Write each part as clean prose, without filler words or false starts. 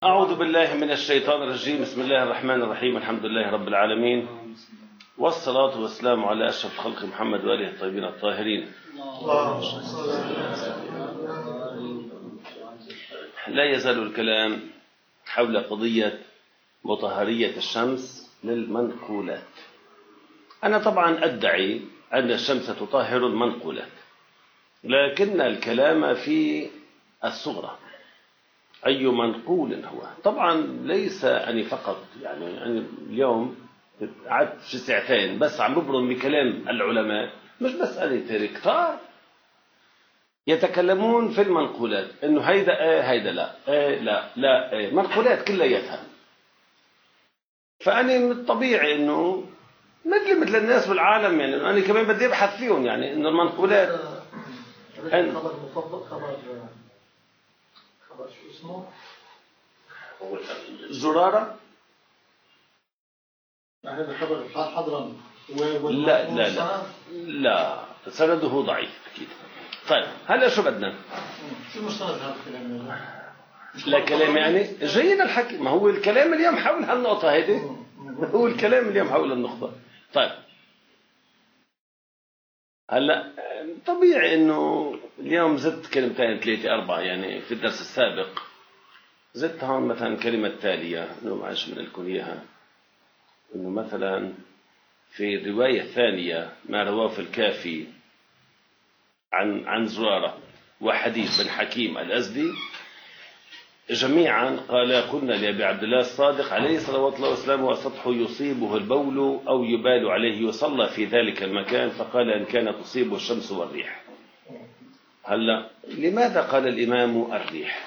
أعوذ بالله من الشيطان الرجيم. بسم الله الرحمن الرحيم. الحمد لله رب العالمين، والصلاة والسلام على أشرف الخلق محمد وآله الطيبين الطاهرين. لا يزال الكلام حول قضية مطهرية الشمس للمنقولات. أنا طبعا أدعي أن الشمس تطهر المنقولات، لكن الكلام في الصغرى، أي منقول هو. طبعا ليس أني فقط، يعني اليوم قعدت في ساعتين بس عم ببرم بكلام العلماء، مش بس أنا كتار يتكلمون في المنقولات، إنه هيدا هيدا لا منقولات كلياتها. فأنا من الطبيعي إنه مثل الناس بالعالم، يعني أنا كمان بدي أبحث فيهم، يعني إنه المنقولات خبر مفضل، خبر شو اسمه؟ زرارة؟ يعني الخبر حضرا لا سنده ضعيف أكيد. طيب هلا شو بدنا؟ شو مستند هذا الكلام؟ لا كلام يعني جيد الحكي، ما هو الكلام اليوم حول هالنقطة هيدي، هو الكلام اليوم حول النقطة. طيب هلا طبيعي انه اليوم زدت كلمتين 3 4، يعني في الدرس السابق زدت هون مثلا كلمة تالية، انه معلش من لكم اياها، انه مثلا في الرواية الثانية ما رواه في الكافي عن زرارة وحديث بن حكيم الأزدي جميعا قال: قلنا لأبي عبد الله الصادق عليه صلوات الله وسلامه وسطحه يصيبه البول أو يبال عليه يصلى في ذلك المكان، فقال: إن كان تصيبه الشمس والريح. هلا لماذا قال الإمام الريح؟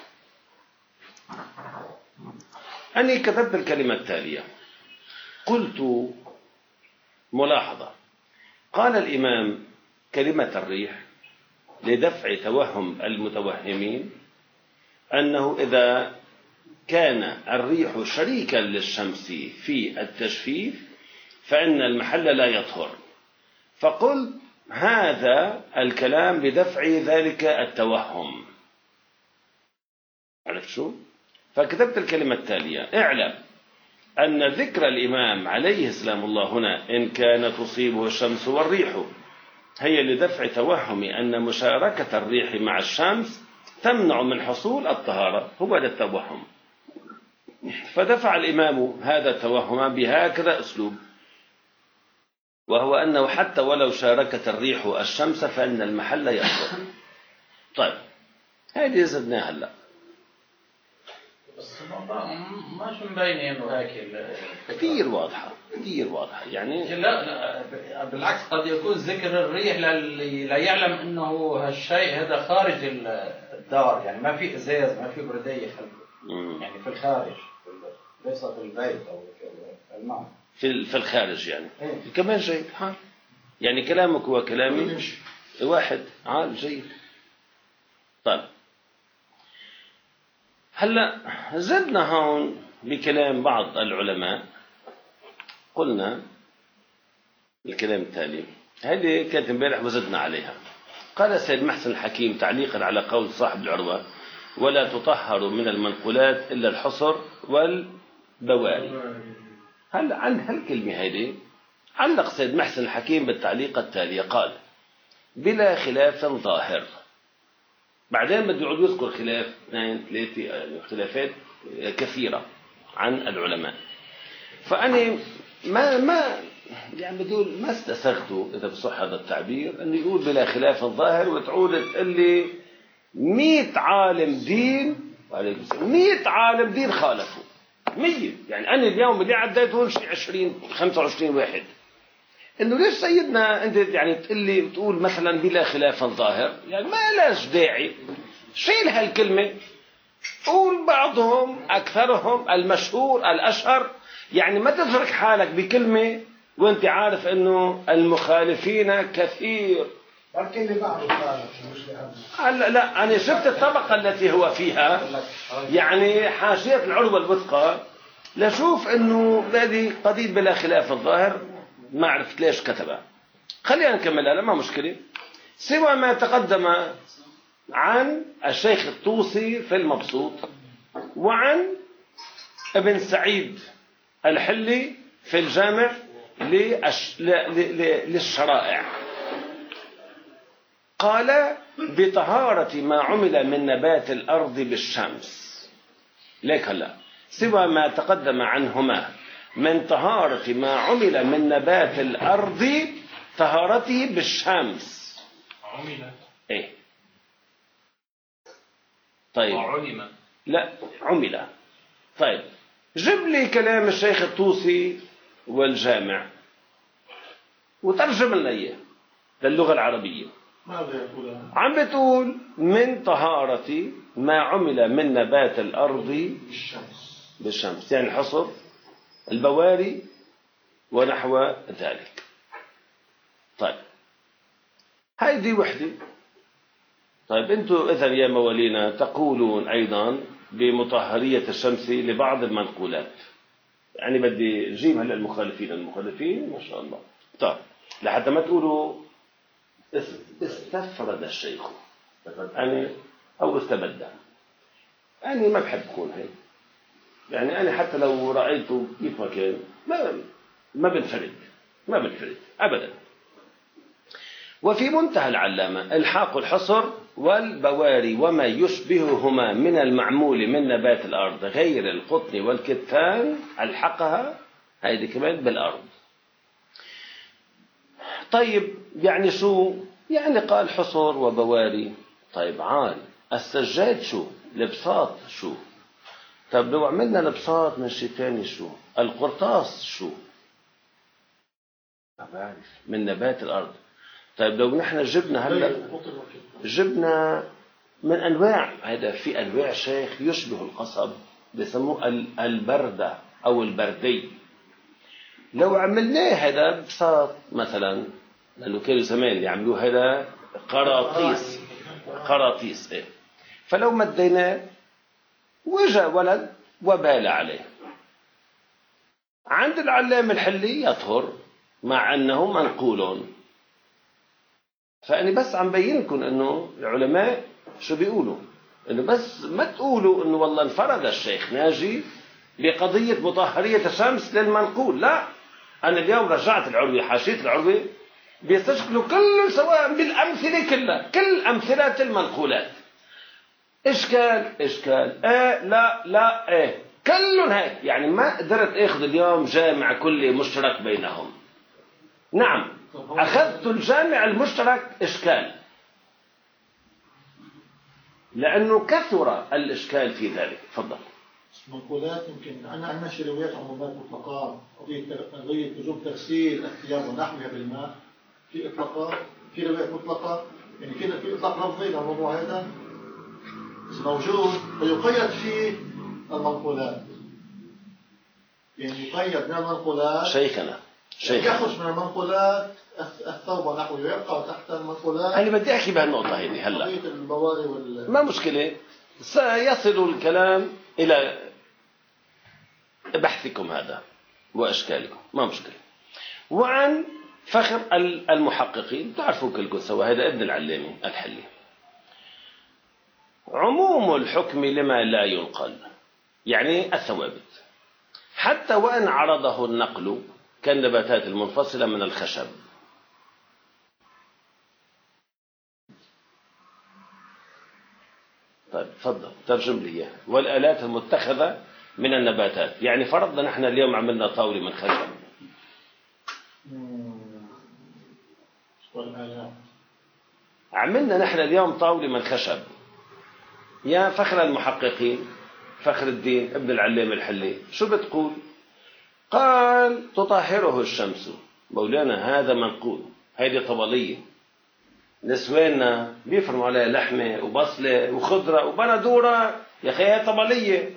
أني كتبت الكلمة التالية، قلت ملاحظة، قال الإمام كلمة الريح لدفع توهم المتوهمين أنه إذا كان الريح شريكا للشمس في التجفيف فإن المحل لا يطهر، فقلت هذا الكلام لدفع ذلك التوهم. عرفت شو؟ فكتبت الكلمة التالية: اعلم أن ذكر الإمام عليه السلام الله هنا إن كان تصيبه الشمس والريح هي لدفع توهم أن مشاركة الريح مع الشمس تمنع من حصول الطهارة، هو هذا التوهم. فدفع الإمام هذا التوهم بهكذا أسلوب، وهو أنه حتى ولو شاركت الريح الشمس فإن المحل يطهر. طيب هذه زدناها هلا، بس ما شو مبينين انه هيك كثير واضحة يعني. لا بالعكس، قد يكون ذكر الريح ليعلم انه هالشيء هذا خارج الدار، يعني ما في ازاز، ما في برديه خلفه، يعني في الخارج، ليس في البيت او في الماء، في الخارج يعني. كمان جيد، يعني كلامك هو كلامي واحد، جيد. طيب هلا زدنا هون بكلام بعض العلماء، قلنا الكلام التالي، هذه كانت امبارح وزدنا عليها. قال السيد محسن الحكيم تعليقا على قول صاحب العروة: ولا تطهر من المنقولات إلا الحصر والبواري. هل عن هالكلمة هذه علق السيد محسن الحكيم بالتعليق التالي، قال: بلا خلاف ظاهر. بعدين بده يعود يذكر خلاف 2 3، يعني اختلافات كثيرة عن العلماء. فأنا ما يعني بدول ما استسغته، إذا بصح هذا التعبير، أنه يقول بلا خلاف ظاهر وتعود تقول لي 100 عالم دين، 100 عالم دين خالفوا 100. يعني أنا اليوم اللي عديته شيء 20 25 واحد. إنه ليش سيدنا أنت يعني تقول مثلا بلا خلاف ظاهر؟ يعني ما لاش داعي، شيل هالكلمة، قول بعضهم أكثرهم المشهور الأشهر، يعني ما تترك حالك بكلمة وانت عارف إنه المخالفين كثير. لكن بعض لا أنا شفت الطبقة التي هو فيها، يعني حاشية العروة الوثقى، لشوف إنه هذه قضية بلا خلاف الظاهر، ما عرفت ليش كتبها. خلينا نكملها، لا ما مشكلة. سوى ما تقدم عن الشيخ الطوسي في المبسوط، وعن ابن سعيد الحلي في الجامع للشرائع، قال بطهارة ما عمل من نبات الأرض بالشمس. ليك هلا سوى ما تقدم عنهما من طهارة ما عمل من نبات الأرض طهارته بالشمس. عمل ايه طيب وعلم. لا عمل. طيب جيب لي كلام الشيخ الطوسي والجامع وترجم لنا اياه للغة العربية. ماذا يقول؟ عم بتقول من طهارة ما عمل من نبات الأرض بالشمس، يعني الحصر البواري ونحو ذلك. طيب هيدي وحدة. طيب انتم إذن يا موالينا تقولون أيضا بمطهرية الشمس لبعض المنقولات. يعني بدي أجيب هلا المخالفين ما شاء الله. طيب لحتى ما تقولوا استفرد الشيخ يعني أو استبدى. أنا ما بحب أكون هيك. يعني أنا حتى لو رأيته كيف ما كان ما بنفرد أبدا. وفي منتهى العلامة الحاق الحصر والبواري وما يشبههما من المعمول من نبات الأرض غير القطن والكتان الحقها هيدي كمان بالأرض. طيب يعني شو يعني قال حصر وبواري؟ طيب عال السجاد شو؟ البساط شو؟ طيب لو عملنا البساط من شيء ثاني شو؟ القرطاس شو؟ ما بعرف من نبات الأرض. طيب لو نحن جبنا هلا جبنا من أنواع، هذا في أنواع شيخ يشبه القصب بسموه البردة أو البردي. لو عملناه هذا بساط مثلا، لأنه كانوا زمان يعملوه هذا قراطيس إيه. فلو مديناه وجاء ولد وبال عليه عند العلامة الحلي يطهر مع أنه منقول. فأنا بس عم بين لكم أنه العلماء شو بيقولوا، أنه بس ما تقولوا أنه والله انفرد الشيخ ناجي بقضية مطهرية الشمس للمنقول. لا، أنا اليوم رجعت العروي حاشية العروي بيستشكلوا كل سواء بالأمثلة كلها، كل أمثلة المنقولات إشكال لا كلهم هيك. يعني ما قدرت أخذ اليوم جامع كلي مشترك بينهم. نعم أخذت الجامع المشترك إشكال لأنه كثر الإشكال في ذلك. تفضل. منقولات يمكن عندنا شي روايات عمومات مطلقات، قضية وجوب تغسيل الثياب ونحوها بالماء، في إطلاقات، في روايات مطلقة، يعني في إطلاق لفظي للموضوع هذا موجود ويقيد فيه المنقولات. يعني يقيد من المنقولات شيخنا يخرج من المنقولات الثوب ونحوه يبقى تحت المنقولات. أنا بدي أحكي بهالنقطة هذه هلا. قضية البواري ما مشكلة، سيصل الكلام إلى بحثكم هذا وأشكالكم، ما مشكلة. وعن فخر المحققين تعرفوا كلكم سوا، هذا ابن العلامي الحلي. عموم الحكم لما لا ينقل، يعني الثوابت، حتى وإن عرضه النقل كالنباتات المنفصلة من الخشب. طيب تفضل ترجم لي إياه. والآلات المتخذة من النباتات، يعني فرضنا نحن اليوم عملنا طاولة من خشب. عملنا نحن اليوم طاولة من خشب، يا فخر المحققين فخر الدين ابن العلامة الحلي شو بتقول؟ قال تطهره الشمس. مولانا هذا منقول، هيدي طبلية، نسواننا بيفرموا عليها لحمة وبصلة وخضرة وبندورة، يا أخي هي طبلية.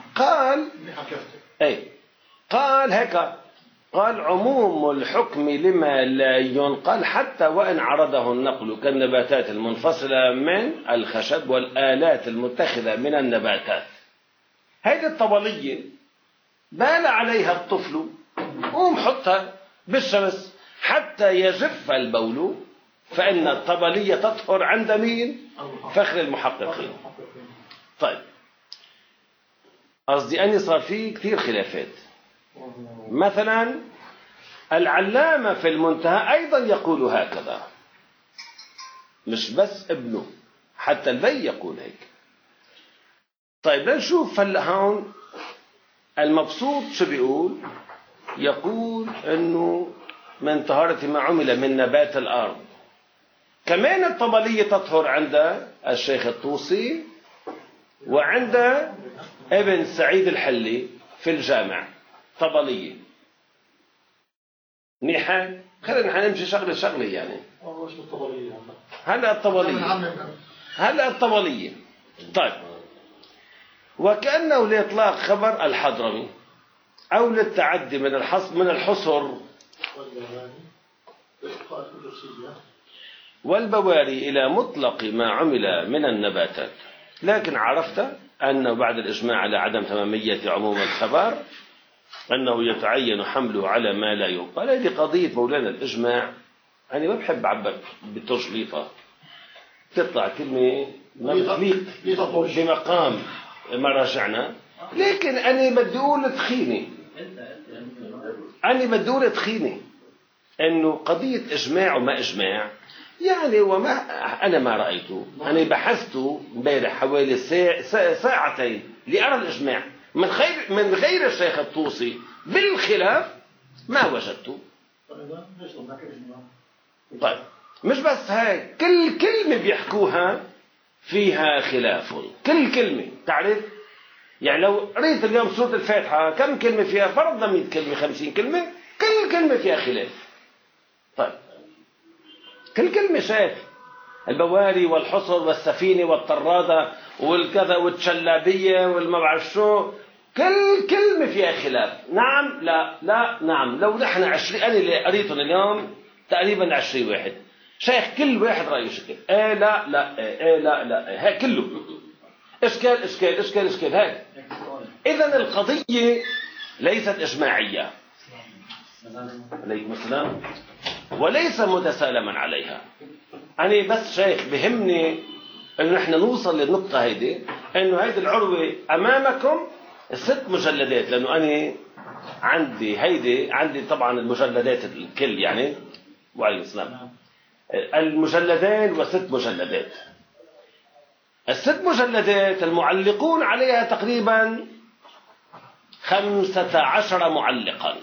قال هيك، قال عموم الحكم لما لا ينقل حتى وإن عرضه النقل كالنباتات المنفصلة من الخشب والآلات المتخذة من النباتات. هيدي الطبلية بال عليها الطفل قوم حطها بالشمس حتى يجف البول، فإن الطبلية تطهر عند مين؟ فخر المحققين. طيب قصدي أني صار فيه كثير خلافات. مثلا العلامة في المنتهى أيضا يقول هكذا، مش بس ابنه، حتى البي يقول هيك. طيب لنشوف هلا هون المبسوط شو بيقول. يقول انه من طهارة ما عمل من نبات الارض. كمان الطبلية تطهر عند الشيخ الطوسي وعند ابن سعيد الحلي في الجامع. طبلية منيحة. خلينا نمشي شغلة شغلة يعني. هلا الطبلية. طيب وكأنه لإطلاق خبر الحضرمي أو للتعدي من الحصر والبواري إلى مطلق ما عمل من النباتات. لكن عرفت أنه بعد الإجماع على عدم تمامية عموم الخبر أنه يتعين حمله على ما لا يقال. هذه قضية مولانا الإجماع. أنا ما بحب عبر بالتشليطة، تطلع كلمة ما بتليق بمقام مراجعنا. لكن أنا بدي أقول تخيني أنه قضية إجماع وما إجماع يعني. وما أنا ما رأيته، أنا بحثته امبارح حوالي ساعتين لأرى الإجماع من غير الشيخ الطوسي بالخلاف ما وجدته. طيب مش بس هاي، كل كلمة بيحكوها فيها خلاف. كل كلمة تعرف يعني. لو قريت اليوم سورة الفاتحة كم كلمة فيها؟ فرضنا 100 كلمة 50 كلمة، كل كلمة فيها خلاف. طيب كل كلمة شايف البواري والحصر والسفينة والطرادة والكذا والشلابية والما بعرف شو، كل كلمة فيها خلاف. نعم لا لا نعم. لو نحن 20 أنا اللي قريتهم اليوم تقريبا 20 واحد شيخ، كل واحد رأيه شكل. لا لا لا لا هاي كله إشكال إشكال إشكال إشكال هاي. إذن القضية ليست إجماعية عليكم السلام وليس متسالما عليها. أنا بس شيخ بهمني أنه نحن نوصل للنقطة هيدي، أنه هيدي العروة أمامكم 6 مجلدات. لأنه أنا عندي طبعا المجلدات الكل يعني. وعليكم السلام. المجلدين و6 مجلدات. ال6 مجلدات المعلقون عليها تقريبا 15 معلقا.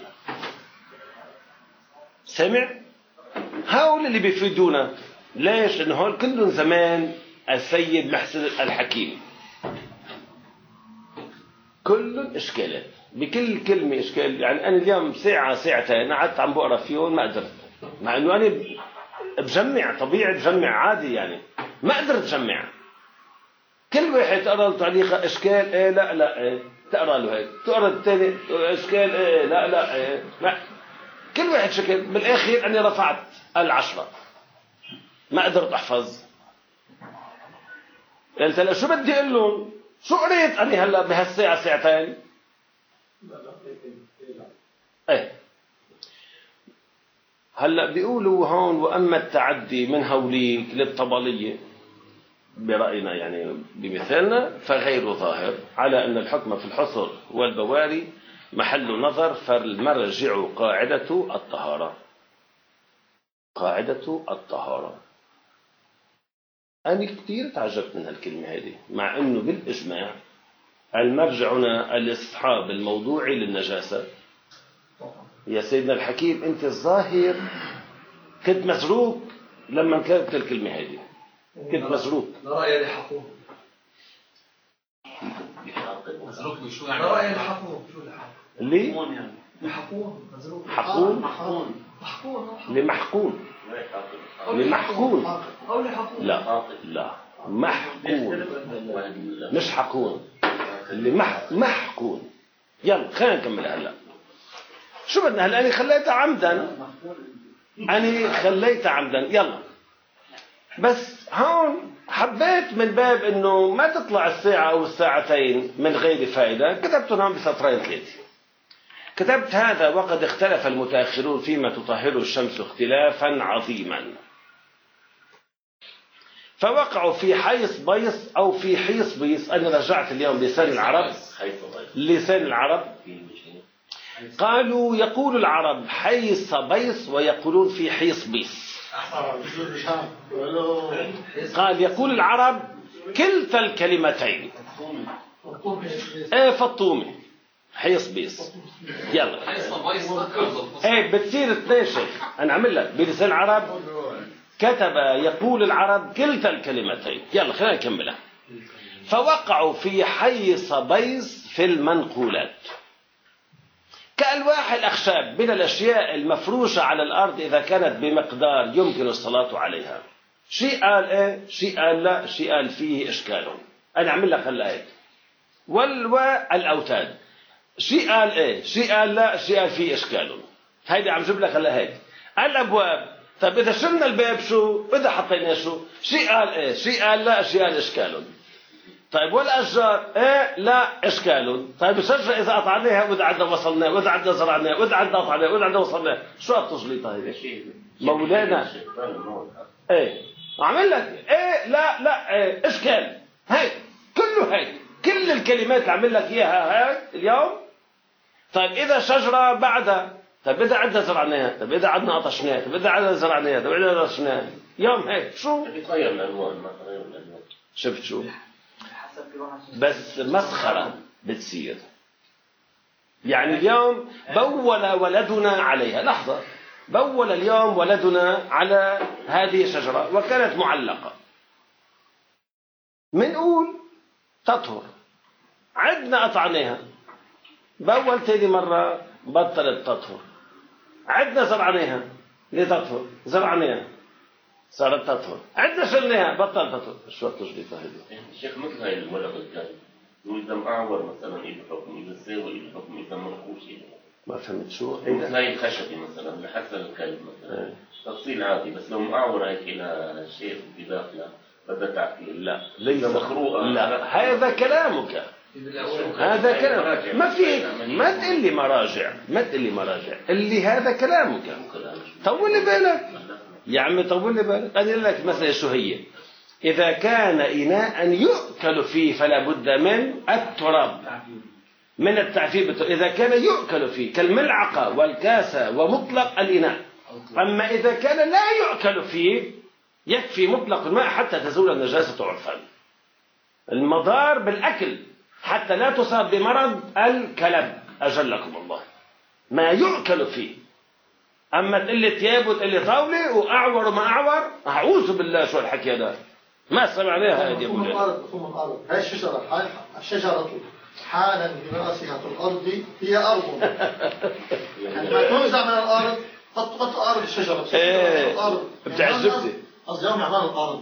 سمع؟ هؤلاء اللي بيفيدونا. ليش؟ إنه هول كلهم زمان السيد محسن الحكيم. كلهم إشكالات، بكل كلمة إشكال. يعني أنا اليوم ساعة ساعتين قعدت عم بقرأ فيهم ما قدرت، مع إنه أنا بجمع طبيعي، بجمع عادي يعني، ما قدرت أجمع. كل واحد تقرأ له تعليقة إشكال لا لا تقرأ له هيك، تقرأ الثاني إشكال لا لا لا. كل واحد شكل. بالآخر أنا رفعت 10 ما قدرت أحفظ. قلت له شو بدي أقول لهم؟ شو قريت أنا هلا بهالساعة ساعتين؟ هلا بيقولوا هون وأما التعدي من هوليك للطبلية برأينا يعني بمثالنا فغير ظاهر على أن الحكم في الحصر والبواري محل نظر، فالمرجع قاعدة الطهارة. قاعدة الطهارة. أنا كثير تعجبت من هالكلمة هذه، مع أنه بالإجماع المرجع هنا الاستصحاب الموضوعي للنجاسة. يا سيدنا الحكيم أنت الظاهر كنت مزروق لما كانت الكلمة هذه، كنت مزروق. لا رأي لحقوه. مزروق بشو يعني؟ لا رأي لحقوه. شو لحقوه؟ اللي يعني لحقوه مزروق. حقون. لمحقون. لمحقون. أو لحقوه. لا لا محقون مش حقون. اللي محقون. يلا خلينا نكمل هلا. شو بدنا هلا؟ أنا خليتها عمدا. يلا بس هون حبيت من باب انه ما تطلع الساعة او الساعتين من غير فائدة، كتبتهم هون بسطرين 3. كتبت هذا وقد اختلف المتأخرون فيما تطهر الشمس اختلافا عظيما، فوقعوا في حيص بيص أو في حيص بيص. أنا رجعت اليوم لسان العرب، لسان العرب قالوا يقول العرب حيص بيص ويقولون في حيص بيص. قال يقول العرب كلتا الكلمتين. فطومي حيص بيص. يلا بتصير اثنين شيخ. أنا أعمل لك بلسان العرب كتب يقول العرب كلتا الكلمتين. يلا خلينا نكملها. فوقعوا في حيص بيص في المنقولات كألواح الأخشاب من الأشياء المفروشة على الأرض إذا كانت بمقدار يمكن الصلاة عليها. شيء قال شيء قال لا، شيء قال فيه إشكال. أنا أعمل لك هالآية. والأوتاد شيء قال شيء قال لا، شيء قال فيه إشكال. هيدي عم جيب لك هلا هيك. الأبواب، طيب إذا شلنا الباب شو؟ إذا حطينا شو؟ شيء قال شيء قال لا، شيء قال إشكال. طيب والأشجار لا إشكال. طيب الشجرة إذا قطعناها وإذا عدنا وصلنا وإذا عدنا زرعناها وإذا عدنا قطعناها وإذا عدنا وصلنا، شو التجليطة هيدي؟ مولانا عمل لك لا إشكال. هيك كله هيك، كل الكلمات اللي عمل لك إياها هيك اليوم. طيب إذا شجرة بعدها، طيب إذا عدنا زرعناها، طيب إذا عدنا قطشناها، طيب إذا عدنا زرعناها، طيب إذا قطشناها، يوم هيك شو؟ بيتغير الألوان، ما تغير الألوان. شفت شو؟ بس مسخرة بتصير. يعني اليوم بول ولدنا عليها. لحظة، بول اليوم ولدنا على هذه الشجرة وكانت معلقة. منقول تطهر، عدنا قطعناها، بول تاني مرة بطلت تطهر، عدنا زرعناها لتطهر، زرعناها صارت تطهر، عدنا شلناها بطلت تطهر. شو التجليطة هذه؟ الشيخ مثل هاي الورقة الثانية، إذا معور مثلا إلى حكم، إذا ساوي إلى حكم، إذا منقوش إلى حكم. ما فهمت شو؟ مثل هاي الخشبي مثلا لحسن الكلب مثلا تفصيل عادي، بس لو معور هيك إلى شيء بداخله بدها تعقيل. لا ليس مخروقة. لا هذا كلامك، هذا كلام. ما في، ما تقول لي مراجع، ما تقول لي مراجع، اللي هذا كلامك. طول لي بالك يا عمي، طول لي بالك. أنا أقول لك مثلا شو هي. إذا كان إناء يؤكل فيه فلا بد من التراب، من التعفير. إذا كان يؤكل فيه كالملعقة والكاسة ومطلق الإناء. أما إذا كان لا يؤكل فيه يكفي مطلق الماء حتى تزول النجاسة عرفا. المضار بالأكل حتى لا تصاب بمرض الكلب أجلكم الله، ما يؤكل فيه. أما تقول لي ثياب وتقول لي طاولة وأعور وما أعور، أعوذ بالله شو الحكي هذا، ما سمعناها هذه. مفهوم الأرض. هاي الشجرة حالا برأسها الأرض هي أرض. يعني ما تنزع من الأرض تطبط أرض الشجرة. الأرض بتعجبني. قصدي يوم عمال الأرض.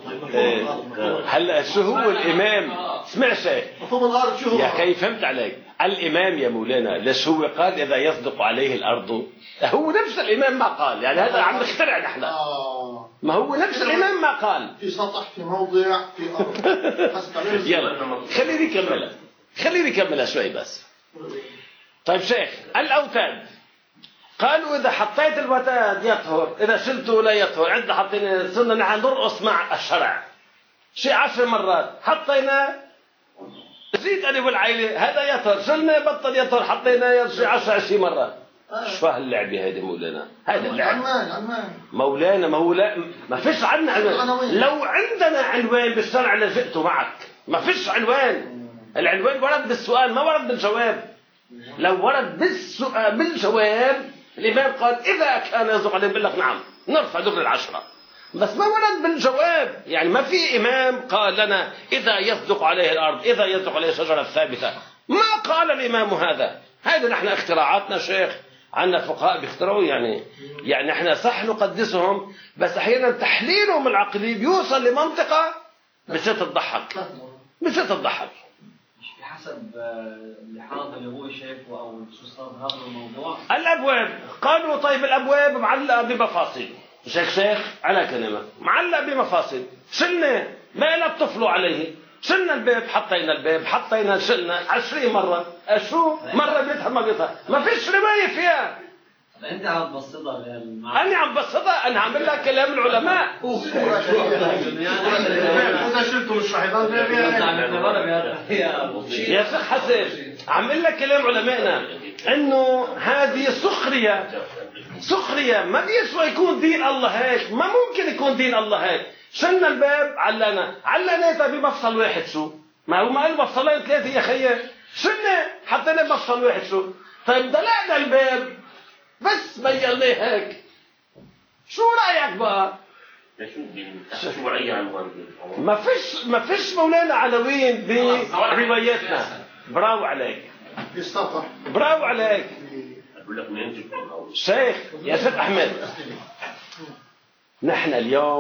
هلا شو هو الإمام؟ اسمع شيء. مفهوم الأرض شو هو؟ يا أخي فهمت عليك. الإمام يا مولانا ليش هو قال إذا يصدق عليه الأرض؟ هو نفس الإمام ما قال، يعني هذا عم نخترع نحن. ما هو نفس الإمام ما قال. في سطح، في موضع، في أرض. يلا خليني كملها شوي بس. طيب شيخ، الأوتاد قالوا إذا حطيت الوتاد يطهر، إذا شلته لا يطهر. عندنا حطينا، صرنا نحن نرقص مع الشرع شيء 10 مرات، حطينا زيد أنا والعائلة هذا يطهر، شلنا بطل يطهر، حطينا شيء 10-20 مرات. شو هاللعبة هذه مولانا؟ هذا اللعب مولانا. ما هو لا، ما فيش عنا عنوان. لو عندنا عنوان بالشرع لجئت معك. ما فيش عنوان. العنوان ورد بالسؤال ما ورد بالجواب. لو ورد بالجواب الإمام قال إذا كان يصدق عليه بقول لك نعم نرفع دغري 10، بس ما ورد بالجواب. يعني ما في إمام قال لنا إذا يصدق عليه الأرض، إذا يصدق عليه الشجرة الثابتة. ما قال الإمام هذا. هذا نحن اختراعاتنا شيخ، عندنا فقهاء بيخترعوا. يعني احنا صح نقدسهم، بس أحيانا تحليلهم العقلي بيوصل لمنطقة بتصير تضحك. حسب الحاط اللي هو شايفه او شو صار هذا الموضوع. الابواب قالوا طيب الابواب معلقه بمفاصل. شيخ على كلمه معلق بمفاصل، شلنا ما لا تطفلوا عليه، شلنا الباب حطينا شلنا 20 مره. شو مره بيتها ما بيتها، ما فيش روايه فيها. انت عم تبسطها انا عم بسطها، انا عم لك كلام العلماء. اذا شلته مش رح يضل يا شيخ حسن عم لك كلام علمائنا انه هذه سخريه ما بيسوى يكون دين الله هيك، ما ممكن يكون دين الله هيك. شلنا الباب علقناها بمفصل واحد. شو ما هو ما قال مفصلين ثلاثه يا خيي، شلنا حطينا بمفصل واحد. شو طيب دلقنا الباب بس بيناه هيك. شو رايك بقى؟ شو رأي عنوان؟ ما فيش مولانا عناوين برواياتنا. برافو عليك، برافو عليك أقول لك مين جبتوا شيخ. يا شيخ أحمد، نحن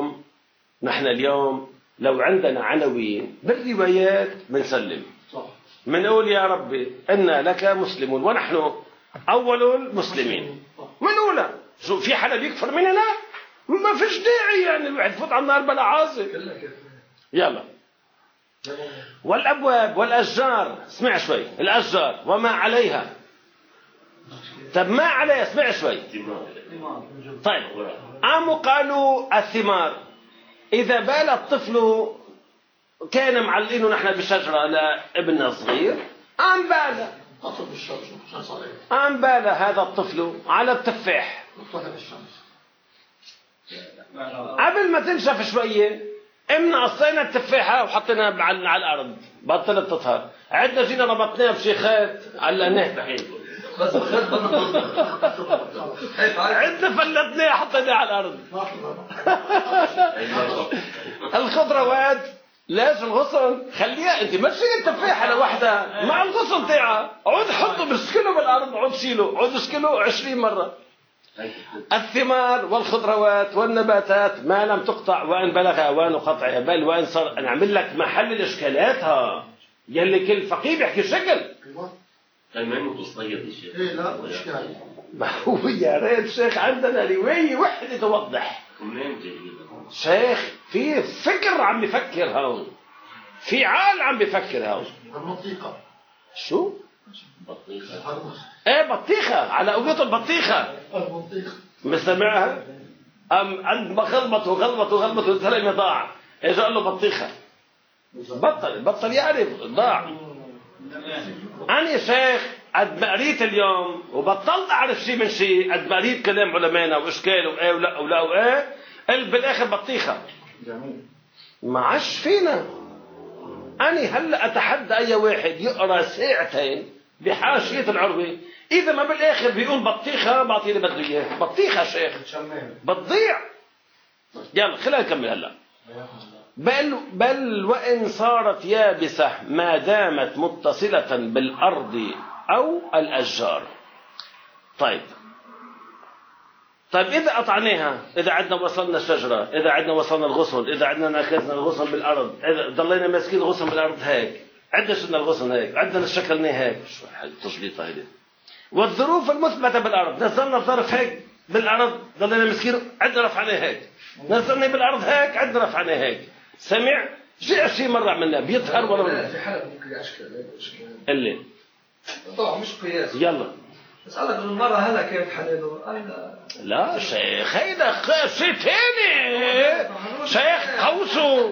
اليوم لو عندنا عناوين بالروايات بنسلم، بنقول يا ربي إنا لك مسلمون ونحن أول المسلمين. منقولها. شو في حدا بيكفر مننا؟ ما فيش داعي يعني الواحد يفوت على النار بلا عازل. يلا. والأبواب والأشجار، اسمع شوي. الأشجار وما عليها. طب ما عليها اسمع شوي. طيب قالوا الثمار. إذا بال الطفل كان معلقينه نحن بشجرة لابننا الصغير، قام بال هذا الطفل على التفاح. قبل ما تنشف شوية امنا قصينا التفاحة وحطيناها على الأرض، بطلت تطهر. عدنا جينا ربطناها بشيخات علقناها، عدنا فلتناها حطيناها على الأرض. الخضروات ليش الغصن؟ خليها انت ما تشيل التفاحة لوحدها مع الغصن تاعها، عود حطه بسكله بالأرض، عود شيله، عود اسكله 20 مرة. الثمار والخضروات والنباتات ما لم تقطع وان بلغ اوان قطعها، بل وان صار. انا اعمل لك محل الاشكالاتها يلي كل فقيه بيحكي شكل. ما انه تصيد الشيخ. ايه لا اشكال. ما هو يا ريت شيخ عندنا روايه وحده توضح. منين جايين؟ شيخ في فكر عم بفكر هون، في عقل عم بفكر هون. المنطقه شو؟ بطيخه. ايه بطيخه، على قوته البطيخه. المنطقه مستمعها؟ عند ما غلبته سلم ضاع. اجى قال له بطيخه، بطل يعرف ضاع. انا شيخ قد ما قريت اليوم وبطلت اعرف شيء من شيء، قد ما قريت كلام علمائنا واشكال وايه ولا ولا وايه، قلت بالاخر بطيخه. ما عادش فينا. انا هلا اتحدى اي واحد يقرا ساعتين بحاشيه العروه، اذا ما بالاخر بيقول بطيخه بعطيني بده اياه. بطيخه شيخ بتضيع. يلا خلينا نكمل هلا. بل وان صارت يابسه ما دامت متصله بالارض او الاشجار. طيب اذا قطعناها، اذا عدنا وصلنا الشجره، اذا عدنا وصلنا الغصن، اذا عدنا ناخذنا الغصن بالارض، اذا ضلينا ماسكين الغصن بالارض هيك، عدنا شلنا الغصن هيك، عدنا شكلناه هيك. شو التشليطه هيدي؟ والظروف المثبته بالارض، نزلنا الظرف هيك بالارض ضلينا ماسكين، عدنا رفعناه هيك، نزلنا بالارض هيك، عدنا رفعناه هيك. سمع؟ شيء 20 مره عملناه، بيظهر ولا في حلقه ممكن اشكال اللي طبعا مش قياس. يلا اسالك المره هلا كيف حلله؟ لا شيخ هيدا شيء ثاني. شيخ قوسوا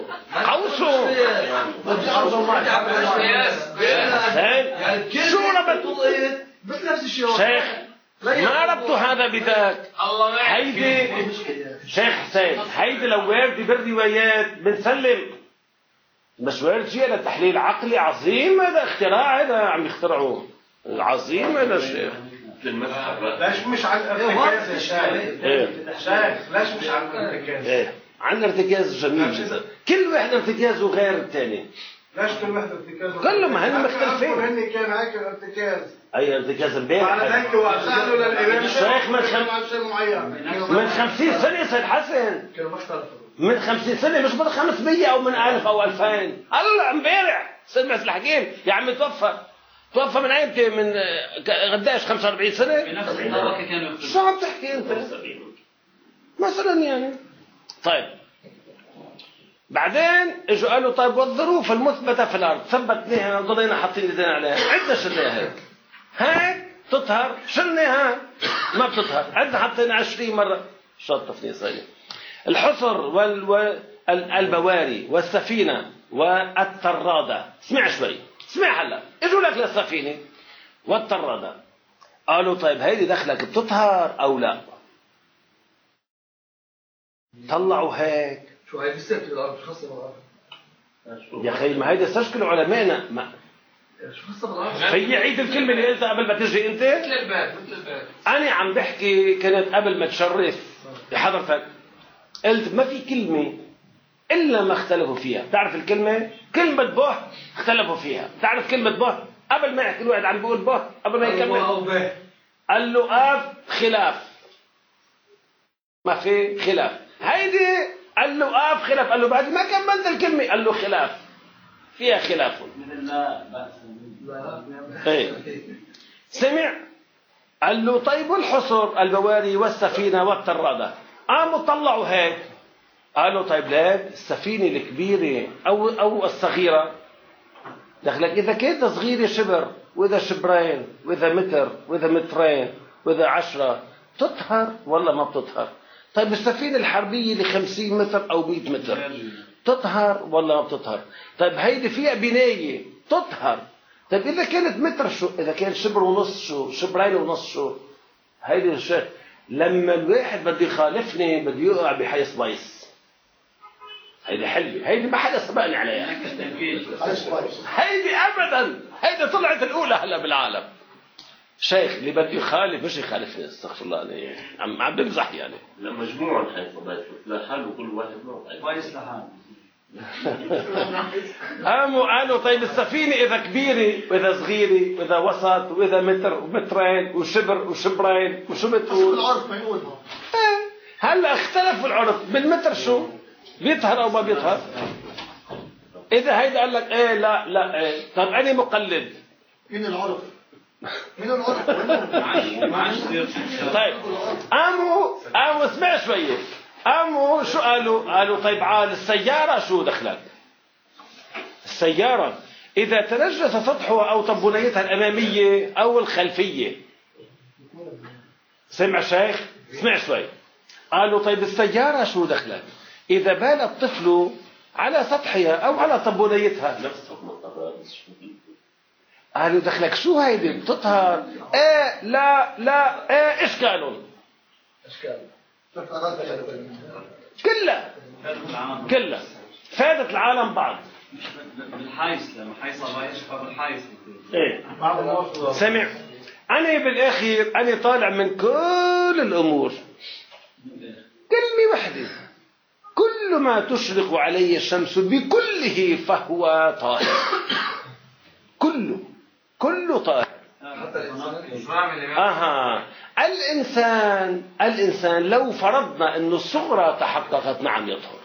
شو ربط بنفس الشيء شيخ؟ ما ربطوا هذا بذاك. هيدي شيخ حسين، هيدي لو واردة بالروايات بنسلم، بس وارد شيء لتحليل عقلي عظيم. هذا اختراع، هذا عم يخترعوه عظيم هذا الشيخ. ليش مش على الارتكاز يا شيخ؟ ليش مش على الارتكاز؟ ايه عن الارتكاز جميل جدا. كل واحد ارتكازه غير الثاني. ليش كل واحد ارتكازه؟ كلهم هن مختلفين. هن كان هيك الارتكاز. اي ارتكاز امبارح. على هيك وسالوا للامام الشيخ من 50 سنه سيد حسن. كانوا مختلفين. من 50 سنه مش من 500 او من 1000 او 2000. هلا امبارح سيد محسن الحكيم يا عمي توفى من ايمتى؟ من قديش 45 سنه؟ في نفس الطبقه كانوا يختلفون. شو عم تحكي انت؟ مثلا يعني. طيب بعدين اجوا قالوا طيب والظروف المثبته في الارض ثبتناها وضلينا حاطين ايدينا عليها، عدنا شلناها هيك تطهر، شلناها ما بتطهر. عندنا حطينا 20 مرة شط تفنيصية. الحصر والبواري والسفينة والطرادة. اسمع شوي، اسمع هلا، اجوا لك للسفينة والطرادة، قالوا طيب هيدي دخلك بتطهر أو لا؟ طلعوا هيك. شو هي بالسبت بالعرب شو خاصة بالعرب؟ يا أخي ما هيدا استشكلوا علمائنا. شو خاصة بالعرب؟ في عيد الكلمة اللي قلتها قبل ما تجي أنت. مثل الباب مثل الباب. أنا عم بحكي كانت قبل ما تشرف حضرتك، قلت ما في كلمة إلا ما اختلفوا فيها. بتعرف الكلمة؟ كلمة به اختلفوا فيها. بتعرف كلمة به؟ قبل ما يحكي الواحد عم بيقول به قبل ما يكمل قال له خلاف، ما في خلاف. هيدي قال له خلاف، قال له بعد ما كملت الكلمة قال له خلاف، فيها خلاف. لا بأس. ايه سمع؟ قال له طيب والحصر البواري والسفينة والطرادة؟ قاموا طلعوا هيك، قالوا طيب لا السفينة الكبيرة أو الصغيرة دخلك إذا كانت صغيرة شبر وإذا شبرين وإذا متر وإذا مترين وإذا 10 تطهر ولا ما بتطهر؟ طيب السفينة الحربية اللي 50 متر أو 100 متر تطهر ولا ما بتطهر؟ طيب هيدي فيها بناية تطهر. طيب إذا كانت متر شو؟ إذا كان شبر ونص شو؟ شبرين ونص شو؟ هيدي الشيء. لما الواحد بده يخالفني بده يقع بحيث بيص. هيدي حلوة، هيدي ما حدا سبقني عليها. هيدي أبدا، هيدي طلعت الأولى هلا بالعالم. شيخ اللي بده يخالف مش يخالفني، استغفر الله عليه، عم بمزح يعني. لا مجموعة حيث بيص لحاله وكل واحد معه كويس لحاله. قالوا طيب السفينة إذا كبيرة وإذا صغيرة وإذا وسط وإذا متر ومترين وشبر وشبرين وشو بتقول؟ العرف ما يقول هلا اختلفوا العرف بالمتر شو؟ بيطهر أو ما بيطهر؟ إذا هيدا قال لك إيه لا إيه، طب أنا مقلد. مين العرف؟ مين العرف؟ طيب قاموا اسمع شوية، قاموا شو قالوا طيب عال السيارة شو دخلك؟ السيارة إذا تنجس سطحها أو طبونيتها الأمامية أو الخلفية. سمع شيخ؟ اسمع شوي. قالوا طيب السيارة شو دخلك؟ إذا بال الطفل على سطحها أو على طبونيتها. نفس حكم الطهارة. قالوا دخلك شو هيدي بتطهر؟ ايه لا ايه ايش قالوا؟ كلها فادت العالم بعض. بالحيث لما حيث الله يشفى بالحيث. ايه سمع؟ أنا بالآخر أنا طالع من كل الأمور كلمة واحدة: كل ما تشرق عليه الشمس بكله فهو طاهر. كله طاهر. الإنسان لو فرضنا أنه الصغرى تحققت نعم يطهر.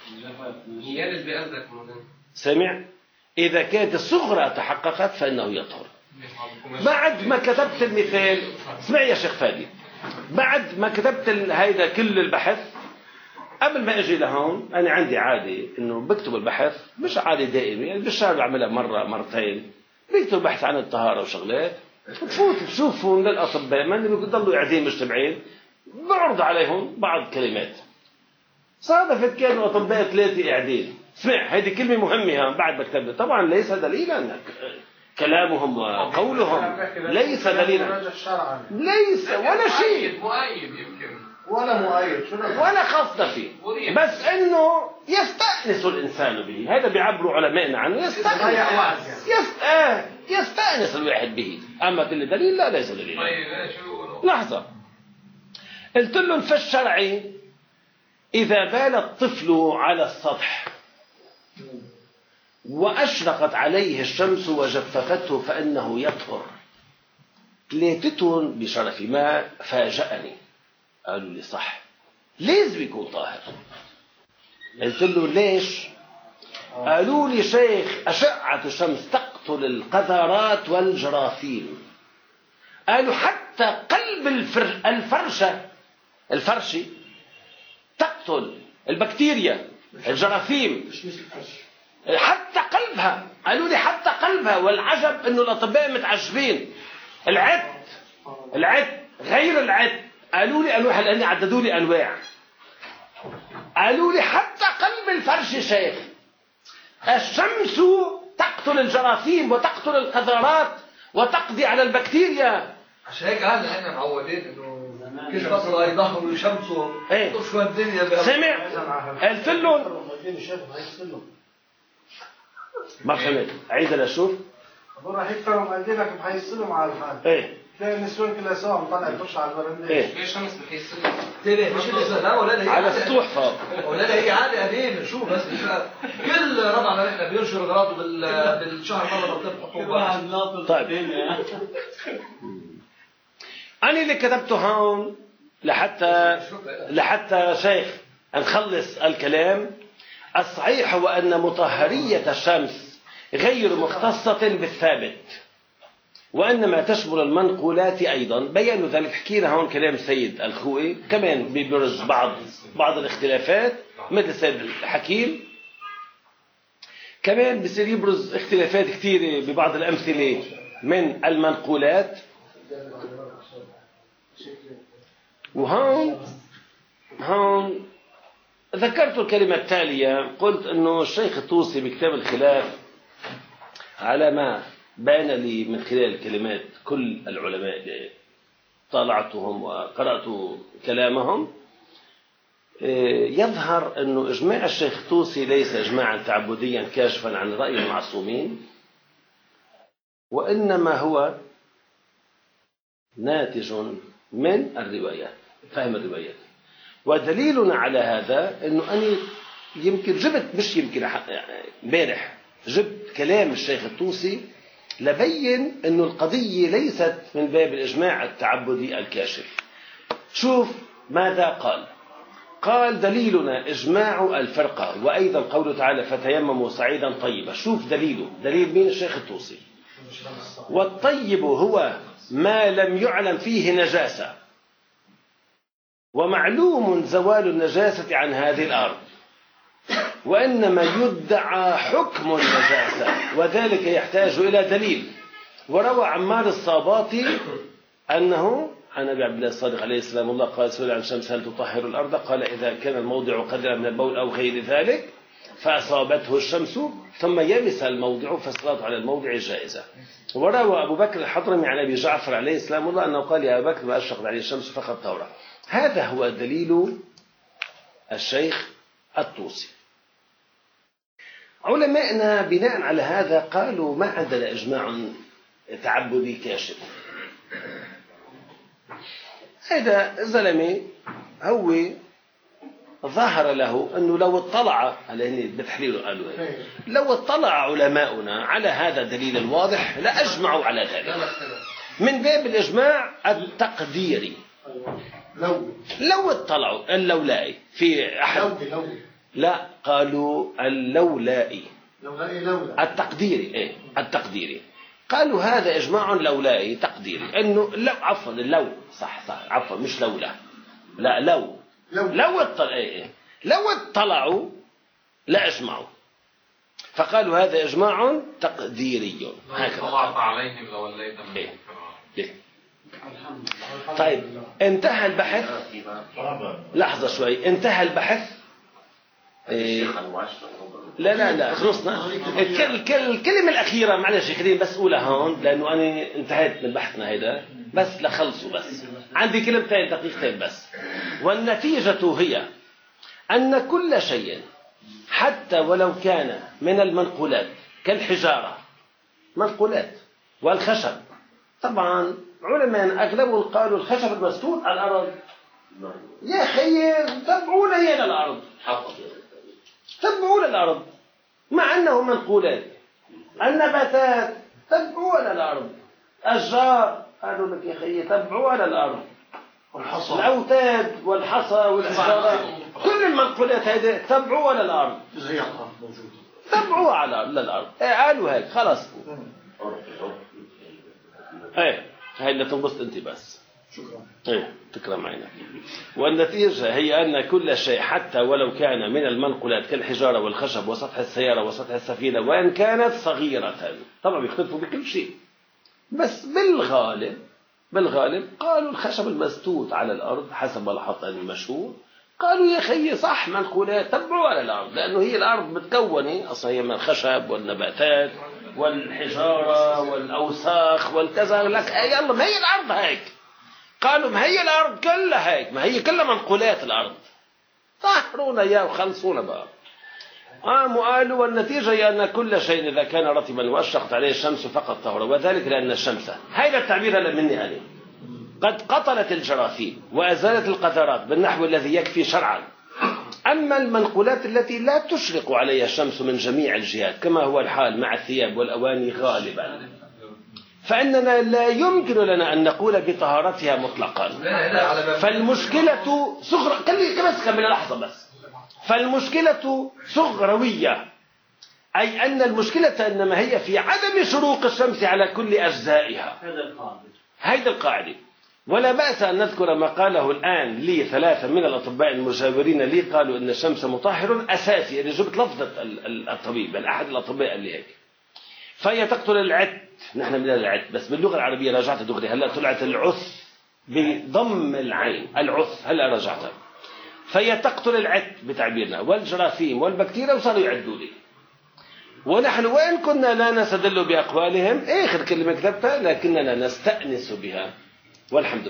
سمع؟ إذا كانت الصغرى تحققت فإنه يطهر. بعد ما كتبت المثال، اسمع يا شيخ فادي، بعد ما كتبت هيدا كل البحث قبل ما اجي لهون انا عندي عاده انه بكتب البحث، مش عاده دائمه يعني بالشهر بعملها مره مرتين، بكتب بحث عن الطهاره وشغلات، بفوت بشوفوا من الاطباء ما بيضلوا قاعدين مجتمعين، بعرض عليهم بعض كلمات. صادفت كانوا اطباء 3 قاعدين. اسمع هذه كلمه مهمه بعد ما كتبتها، طبعا ليس دليلا كلامهم وقولهم، ليس دليلا، ليس ولا شيء، مؤيد يمكن ولا مؤيد ولا خاصة فيه، بس انه يستأنس الانسان به. هذا بيعبروا علمائنا عنه، يستأنس الواحد به. اما كل دليل لا، ليس دليل. لحظة، قلت لهم في الشرع اذا بال الطفل على السطح واشرقت عليه الشمس وجففته فانه يطهر. 3 بشرف ما فاجأني، قالوا لي صح، لازم يكون طاهر. قلت له ليش؟ قالوا لي شيخ أشعة الشمس تقتل القذرات والجراثيم. قالوا حتى قلب الفرشة تقتل البكتيريا الجراثيم، حتى قلبها. قالوا لي حتى قلبها. والعجب انه الاطباء متعجبين. العد غير العد قالوا لي أنواع، لأني عددوا لي أنواع. قالوا لي حتى قلب الفرش شيخ، الشمس تقتل الجراثيم وتقتل القذارات وتقضي على البكتيريا. عشان هيك احنا معودين انه كل فتره يظهروا يشمسوا شو الدنيا. سمع قلت لهم ما فهمت، عيد لشوف. هذول راح يكثروا مقدمك بحيصلوا مع الحال. ايه تلاقي النسوان كلها سوا مطلع تخش على البرندة. ايه ليش شمس بحيصلوا؟ مش النسوان، لا ولا هي على السطوح فوق. ولا هي عادة قديمة. شو بس كل ربعنا نحن بينشروا اغراضه بالشهر مرة بتحطوا. طيب أنا اللي كتبته هون لحتى شيخ نخلص الكلام. الصحيح هو أن مطهرية الشمس غير مختصة بالثابت، وإنما تشمل المنقولات أيضا. بيانوا ذلك، حكينا هون كلام السيد الخوئي، كمان بيبرز بعض الاختلافات مثل السيد الحكيم. كمان بصير يبرز اختلافات كثيرة ببعض الأمثلة من المنقولات. وهون ذكرت الكلمة التالية، قلت أنه الشيخ الطوسي بكتاب الخلاف على ما بان لي من خلال كلمات كل العلماء اللي طالعتهم وقرأت كلامهم، يظهر أنه إجماع الشيخ الطوسي ليس إجماعا تعبديا كاشفا عن رأي المعصومين، وإنما هو ناتج من الروايات، فهم الروايات. ودليلنا على هذا أنه أنا يمكن امبارح جبت كلام الشيخ الطوسي لبين أنه القضية ليست من باب الإجماع التعبدي الكاشف. شوف ماذا قال دليلنا إجماع الفرقة، وأيضا قوله تعالى فتيمموا صعيدا طيبا. شوف دليل مين؟ الشيخ الطوسي. والطيب هو ما لم يعلم فيه نجاسة، ومعلوم زوال النجاسة عن هذه الأرض، وإنما يدعى حكم النجاسة، وذلك يحتاج إلى دليل. وروى عمار الصاباطي أنه عن أبي عبد الله الصادق عليه السلام الله قال سئل عن الشمس هل تطهر الأرض؟ قال إذا كان الموضع قدرا من البول أو غير ذلك فأصابته الشمس ثم يبس الموضع فالصلاة على الموضع جائزة. وروى أبو بكر الحضرمي عن أبي جعفر عليه السلام الله أنه قال يا أبا بكر ما أشرقت عليه الشمس فقد طهر. هذا هو دليل الشيخ الطوسي. علماءنا بناء على هذا قالوا ما عندنا إجماع تعبدي كاشف. هذا الزلمة هو ظهر له أنه لو اطلع على بتحليله قالوا لو اطلع علماؤنا على هذا الدليل الواضح لأجمعوا على ذلك من باب الإجماع التقديري. لو اطلعوا اللولائي في أحد لا قالوا اللولائي التقديري التقديري قالوا هذا إجماع لولائي تقديري أنه لو عفوا اللو صح عفوا مش لولا لا لو اطلعوا لا اجمعوا، فقالوا هذا إجماع تقديري هكذا. طلعت عليهم لوليت طيب انتهى البحث. لحظة شوي، انتهى البحث. لا خلصنا. الكلمة الأخيرة معلش خليني بس أقولها هون لأنه أنا انتهيت من بحثنا هيدا بس لخلصوا بس عندي كلمتين دقيقتين بس. والنتيجة هي أن كل شيء حتى ولو كان من المنقولات كالحجارة منقولات والخشب، طبعا علماء أغلبهم قالوا الخشب المسدود على الأرض يا خير تبعونا إلى الأرض تبعوا للأرض مع أنه منقولات. النباتات تبعوا للأرض، الأشجار قالوا لك يا خيي تبعوا للأرض، الأوتاد والحصى والحجارات كل المنقولات هذه تبعوا للأرض تبعوا على للأرض. قالوا هيك خلاص. هاي اللي تنبسط انت بس. شكرا. تكرم عينك. والنتيجة هي أن كل شيء حتى ولو كان من المنقولات كالحجارة والخشب وسطح السيارة وسطح السفينة وإن كانت صغيرة، طبعا بيختلفوا بكل شيء، بس بالغالب بالغالب قالوا الخشب المسدود على الأرض حسب ما لاحظت المشهور. قالوا يا خيي صح منقولات تبعوا على الأرض، لأنه هي الأرض متكونة أصلا هي من الخشب والنباتات والحجارة والأوساخ والكذا. لك يلا ما هي الأرض هيك. قالوا ما هي الأرض كلها هيك، ما هي كلها منقولات الأرض، طهرونا إياه وخلصونا بقى. وقالوا والنتيجة هي أن كل شيء إذا كان رطبا وأشرقت عليه الشمس فقط طهر، وذلك لأن الشمس، هذا التعبير هلا مني أنا، قد قتلت الجراثيم وأزالت القذرات بالنحو الذي يكفي شرعا. أما المنقولات التي لا تشرق عليها الشمس من جميع الجهات كما هو الحال مع الثياب والأواني غالبا، فإننا لا يمكن لنا أن نقول بطهارتها مطلقا. فالمشكلة فالمشكلة صغروية، أي أن المشكلة إنما هي في عدم شروق الشمس على كل أجزائها. هذا القاعدة. ولا بأس أن نذكر ما قاله الآن لي 3 من الأطباء المجاورين لي، قالوا إن الشمس مطهر أساسي. اللي جبت لفظة الطبيب، أحد الأطباء اللي هيك. فهي تقتل العت، نحن من العت بس باللغة العربية رجعت دغري هلا طلعت العث بضم العين، العث هلا رجعتها. فهي تقتل العت بتعبيرنا والجراثيم والبكتيريا، وصاروا يعدوا لي. ونحن وإن كنا لا نستدل بأقوالهم، آخر كلمة كتبتها، لكننا نستأنس بها والحمد لله.